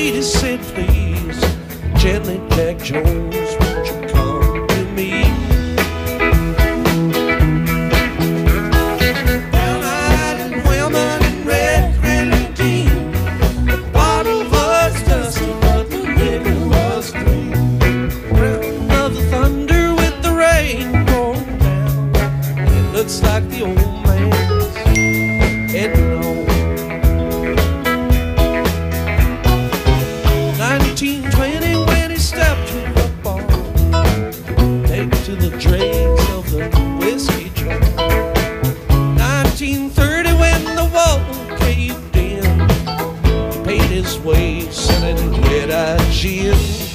lady said, please, gently, Jack Jones, won't you come to me? Brown-eyed women in red grenadine, the bottle was dusty, but the liquor was clean. Round of the thunder with the rain pouring down, and it looks like the old man's heading on. 1920 when he stepped to the bar, take to the dregs of the whiskey jar. 1930 when the wall caved in, he paid his way selling red-eyed gin.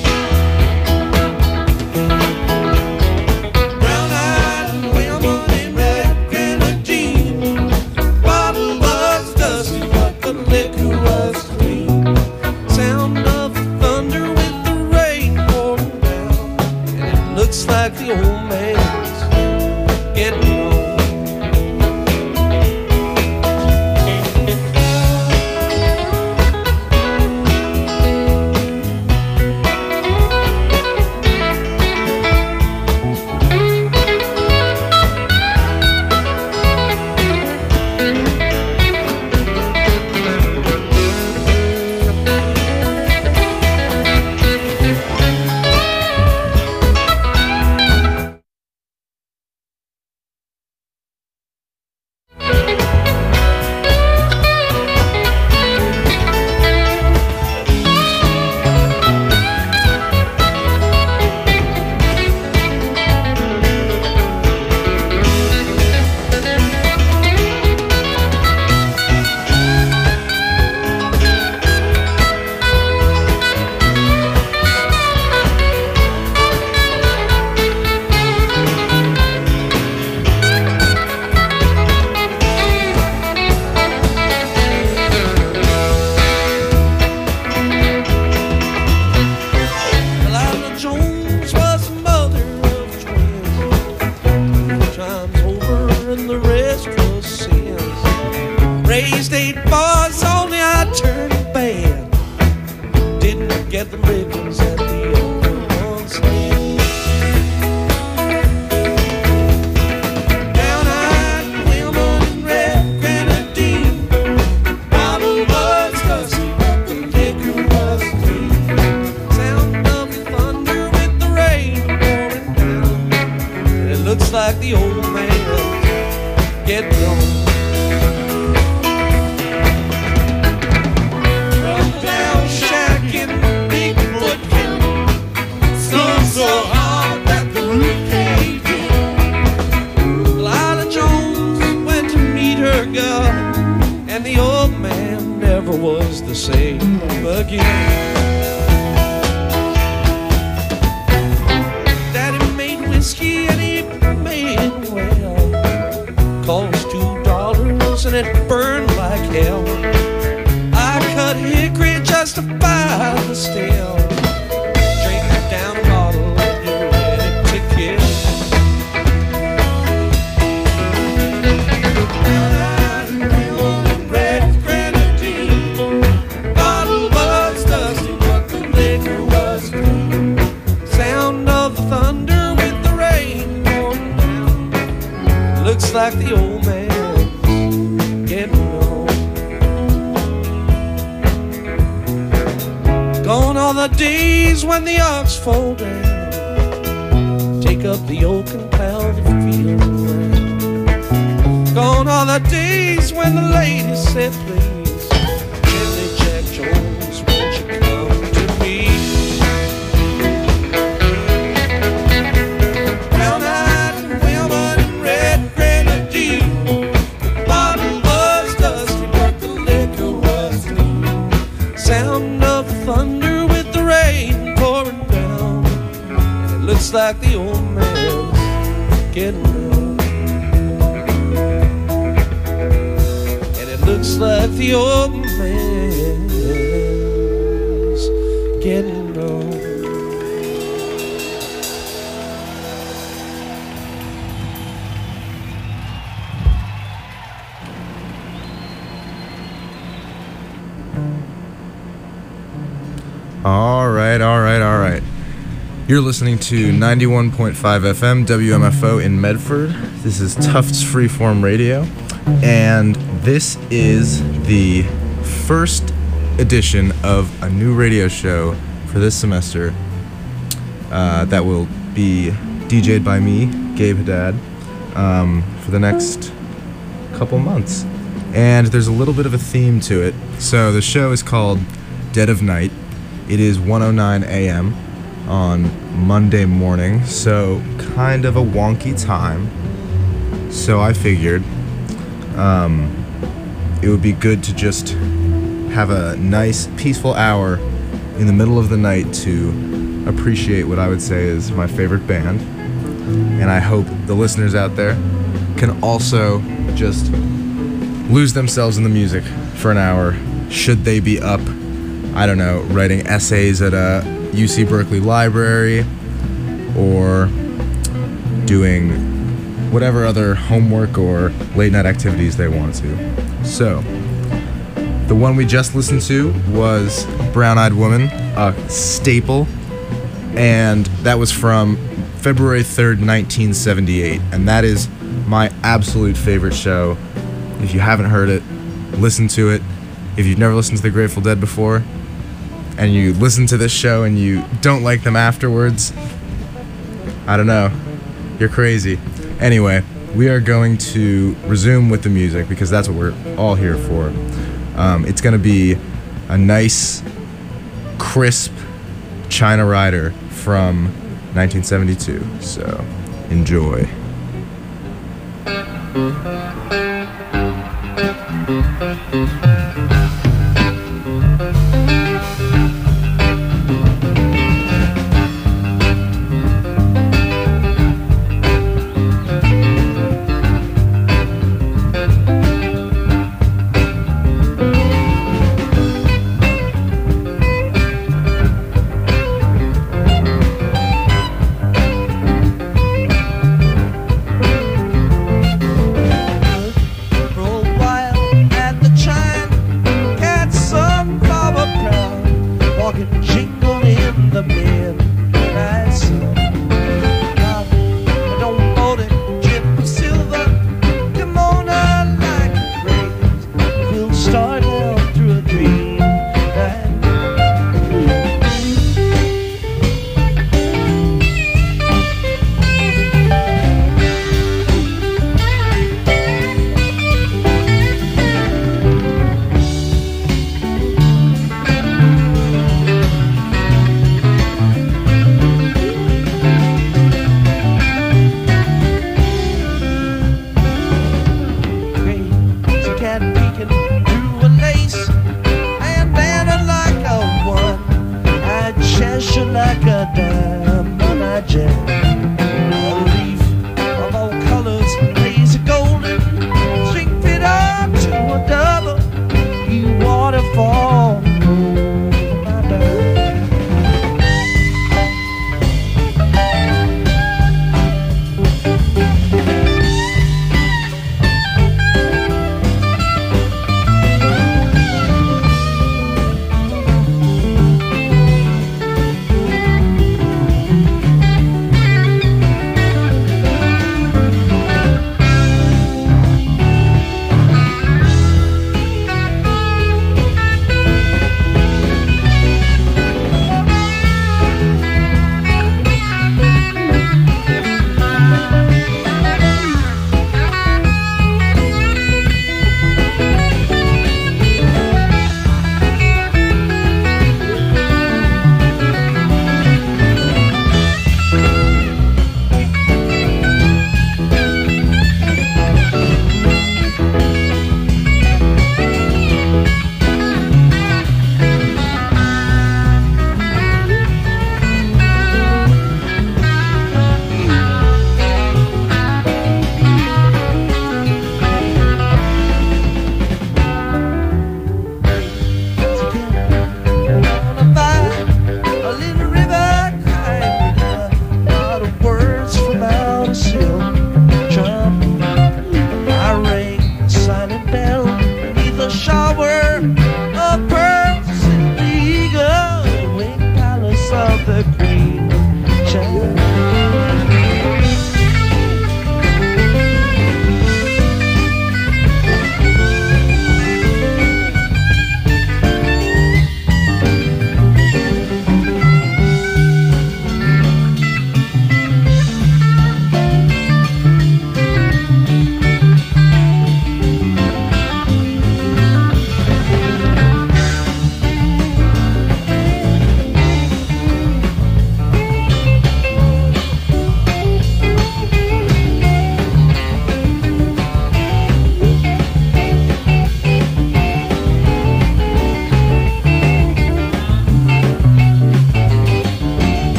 Brown-eyed women in red grenadine, bottle was dusty but the liquor was clean. Sound of thunder with the rain pouring down, and it looks like the old man's getting on. Raised 8 boys, only I turned bad. Didn't get the lickings at the old one's hand. Brown-eyed women in red grenadine, bottle was dusty but the liquor was clean. Sound of thunder with the rain pouring down, and it looks like the old man's getting on. So hard that the roof caved in. Lila Jones went to meet her God, and the old man never was the same again. Daddy made whiskey and he made it well. Cost $2 and it burned like hell. I cut hickory just to buy the stale. Looks like the old man's getting on. Gone are the days when the ox fall down, take up the yoke and plow the field around. Gone are the days when the ladies said, please, gently, Jack Jones, won't you come to me? Sound of thunder with the rain pouring down, and it looks like the old man's getting on. And it looks like the old man's getting on. All right. You're listening to 91.5 FM WMFO in Medford. This is Tufts Freeform Radio, and this is the first edition of a new radio show for this semester that will be DJ'd by me, Gabe Haddad, for the next couple months. And there's a little bit of a theme to it. So the show is called Dead of Night. It is 1:09 a.m. on Monday morning, so kind of a wonky time. So I figured it would be good to just have a nice, peaceful hour in the middle of the night to appreciate what I would say is my favorite band. And I hope the listeners out there can also just lose themselves in the music for an hour, should they be up, I don't know, writing essays at a UC Berkeley library or doing whatever other homework or late night activities they want to. So, the one we just listened to was Brown Eyed Woman, a staple, and that was from February 3rd, 1978, and that is my absolute favorite show. If you haven't heard it, listen to it. If you've never listened to the Grateful Dead before, and you listen to this show and you don't like them afterwards, I don't know, you're crazy. Anyway, we are going to resume with the music because that's what we're all here for. It's going to be a nice, crisp China Rider from 1972, so enjoy. For a while at the China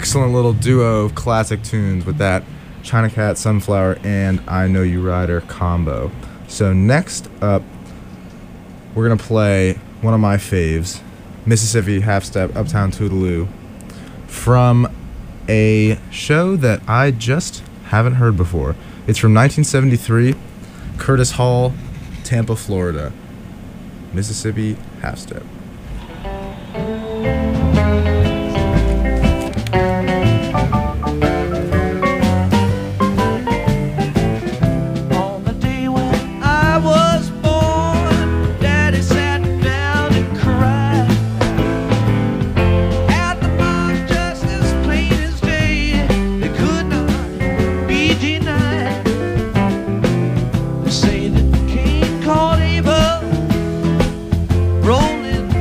excellent little duo of classic tunes with that China Cat, Sunflower, and I Know You Rider combo. So next up, we're going to play one of my faves, Mississippi Half Step, Uptown Toodaloo, from a show that I just haven't heard before. It's from 1973, Curtis Hall, Tampa, Florida. Mississippi Half Step. On the day when I was born, Daddy sat down and cried. At the mark just as plain as day, it could not be denied. They say that King called Ava rolling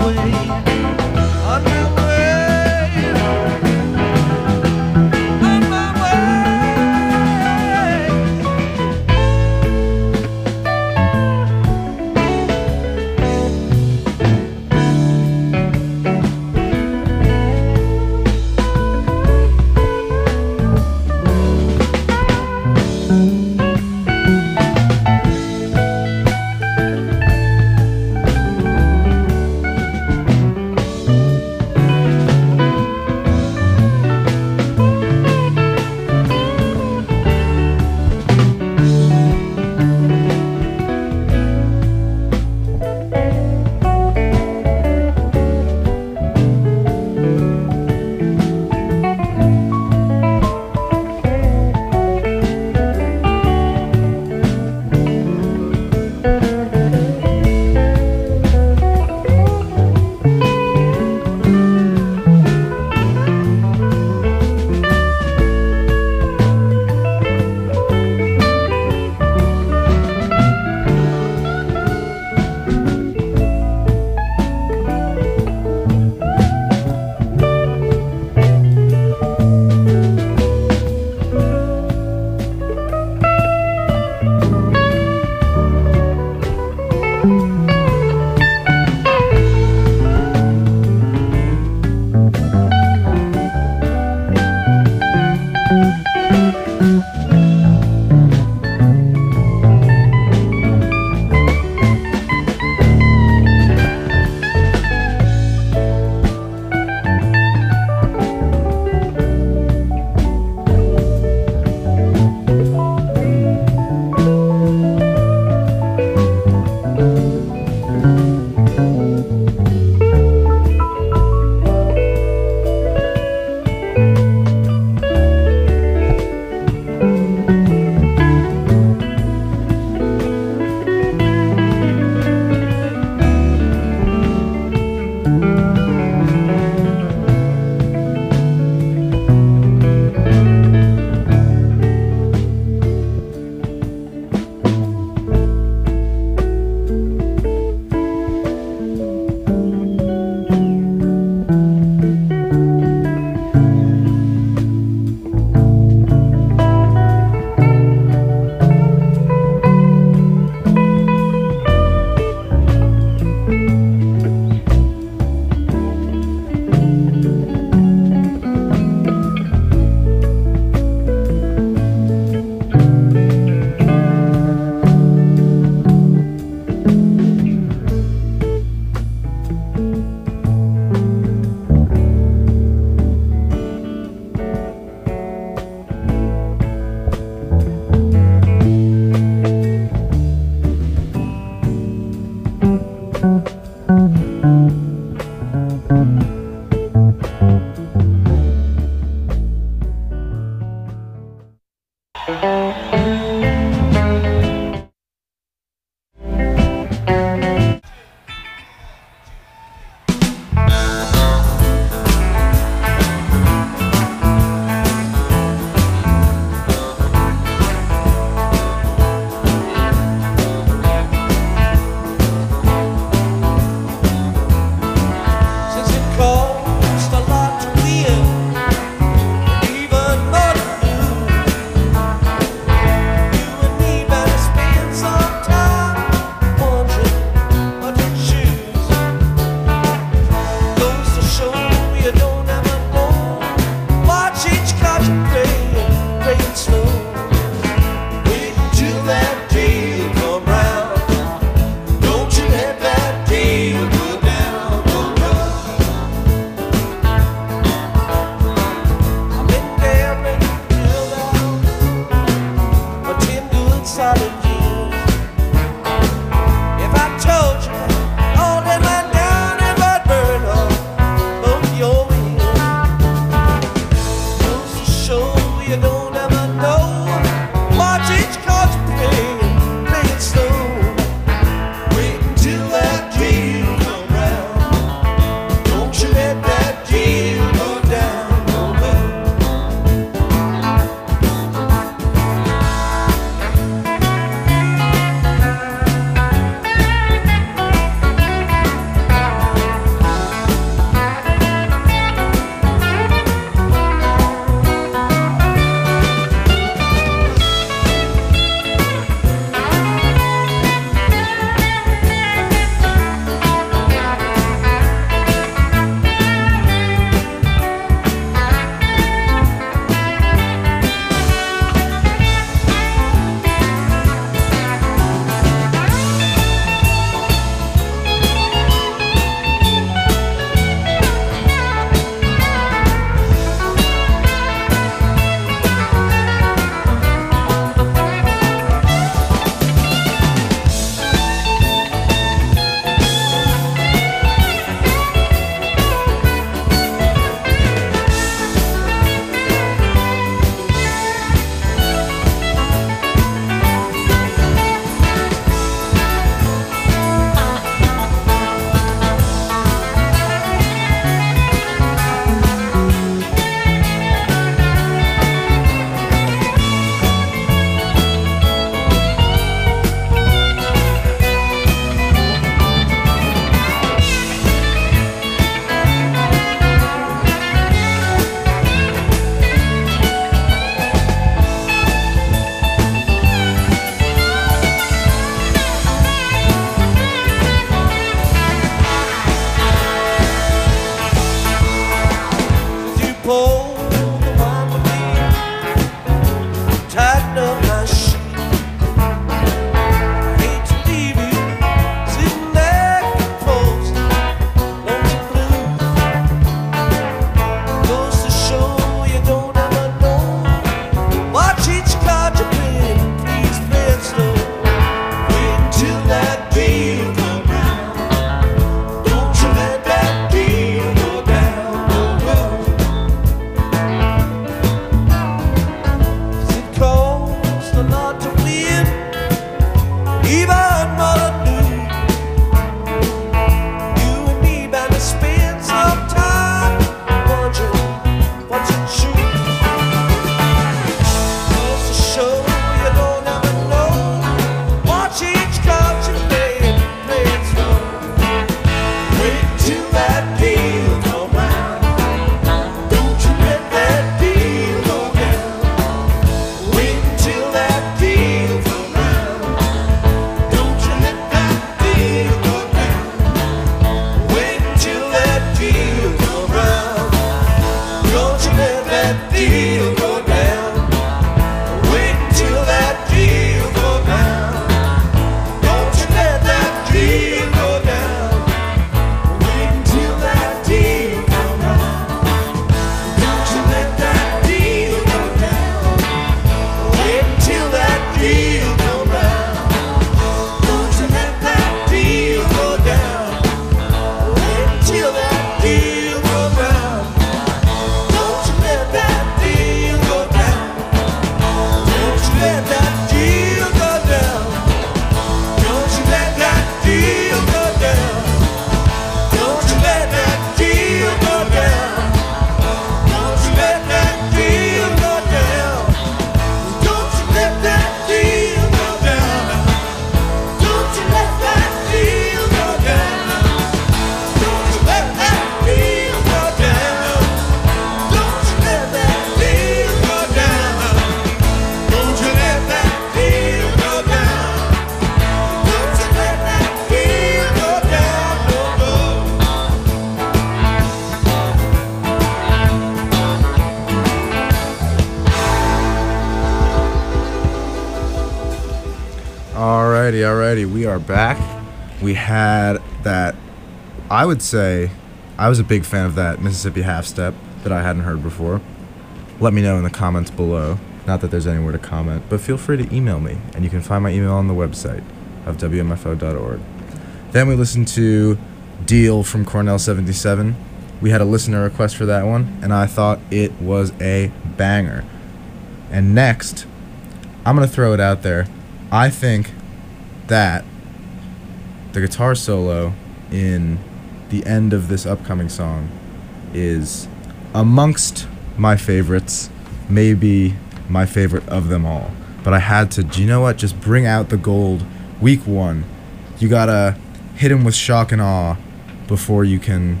Alrighty, we are back. We had that, I would say, I was a big fan of that Mississippi half step that I hadn't heard before. Let me know in the comments below. Not that there's anywhere to comment, but feel free to email me, and you can find my email on the website of wmfo.org. Then we listened to Deal from Cornell 77. We had a listener request for that one, and I thought it was a banger. And next, I'm going to throw it out there. I think that the guitar solo in the end of this upcoming song is amongst my favorites, maybe my favorite of them all. But I had to, do you know what? Just bring out the gold. Week 1. You gotta hit him with shock and awe before you can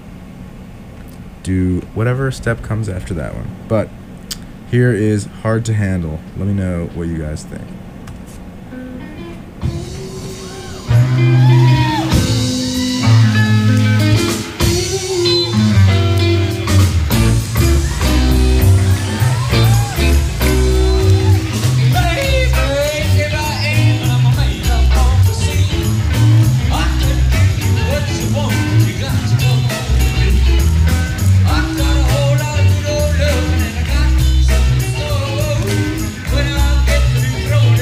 do whatever step comes after that one. But here is Hard to Handle. Let me know what you guys think. When I get through throwing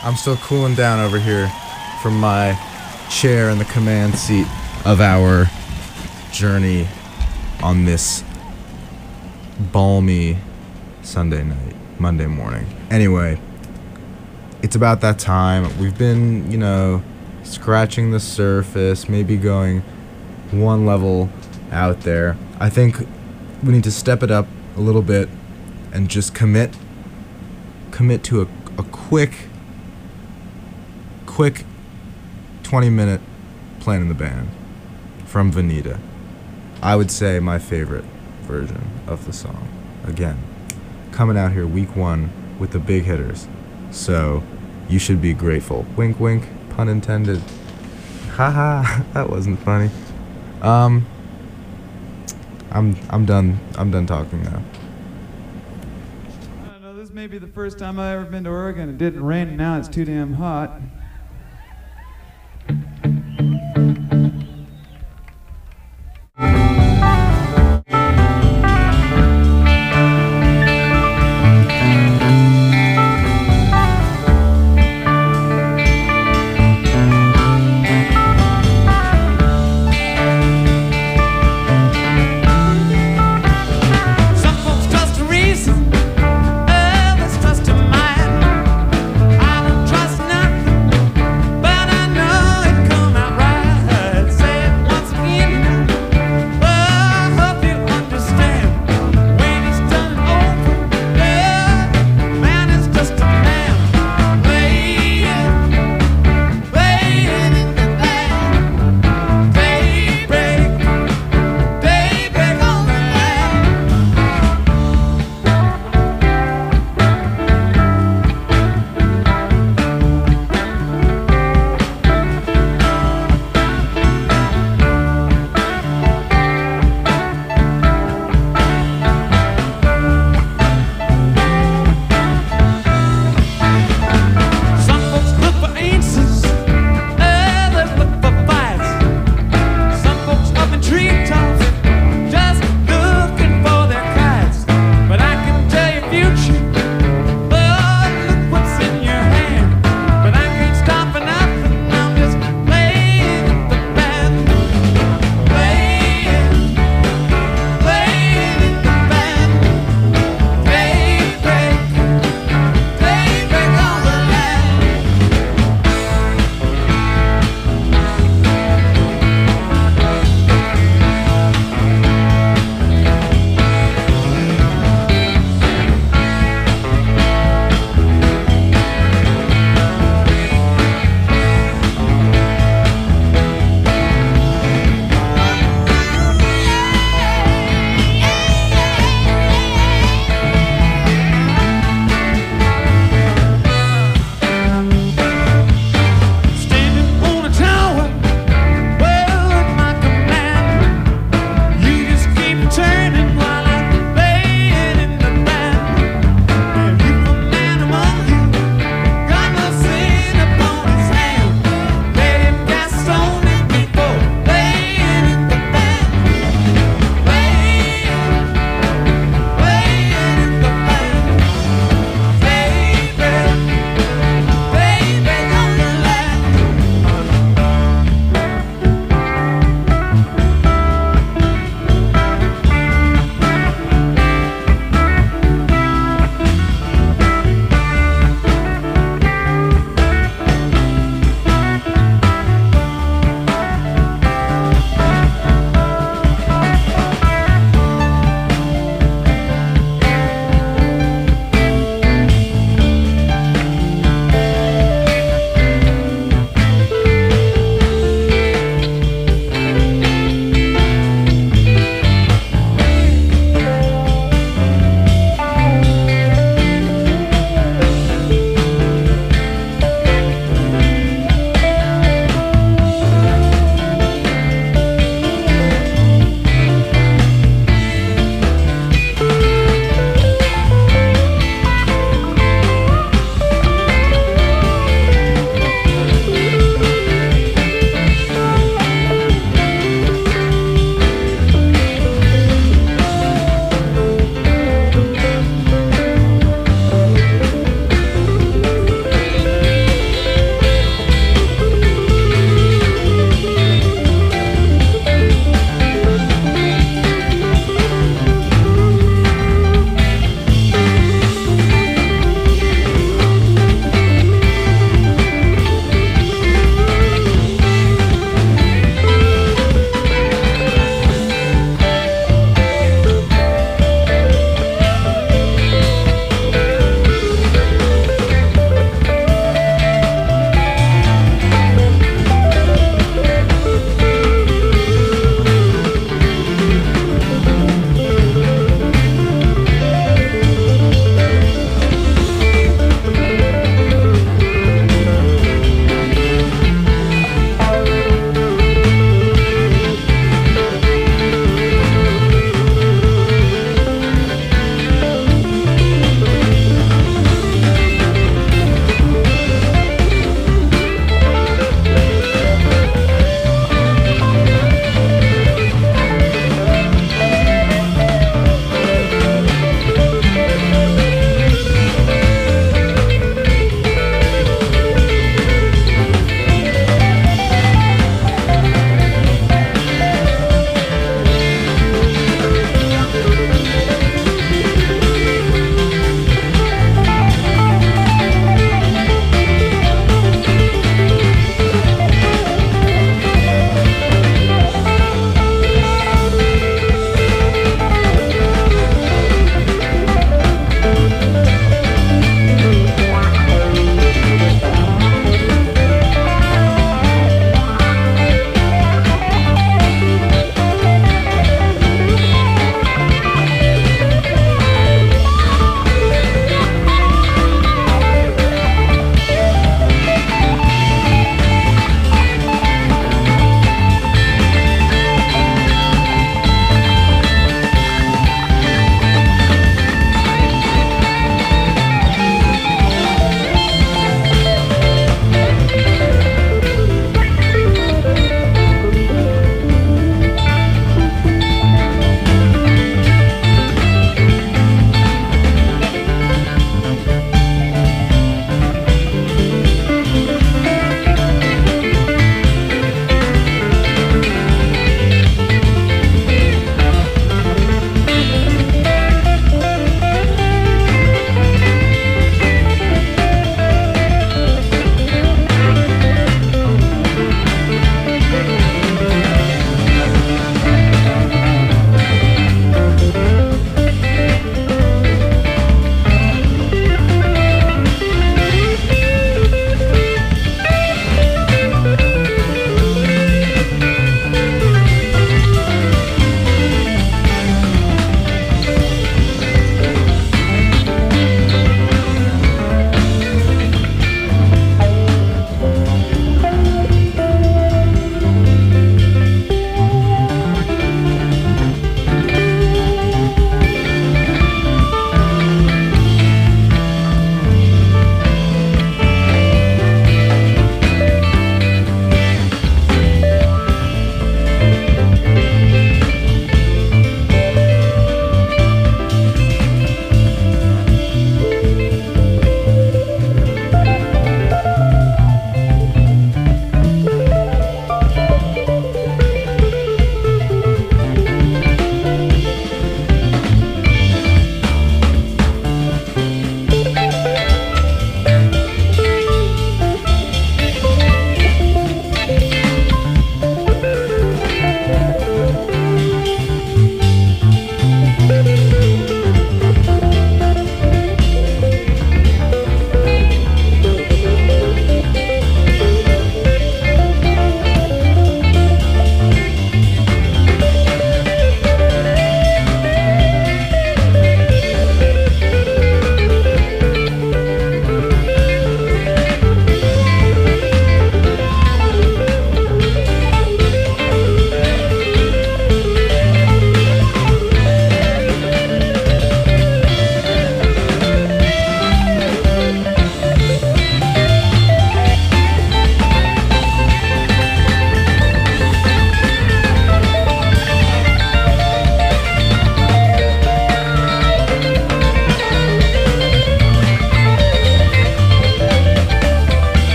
I'm still cooling down over here from my chair in the command seat of our journey on this balmy Sunday night, Monday morning. Anyway, it's about that time. We've been, scratching the surface, maybe going one level out there. I think we need to step it up a little bit and just commit to a quick 20-minute playing in the band from Veneta. I would say my favorite version of the song. Again, coming out here week 1 with the big hitters. So you should be grateful. Wink, wink, pun intended. Haha, that wasn't funny. I'm done talking now. I don't know, this may be the first time I've ever been to Oregon. It didn't rain, and now it's too damn hot.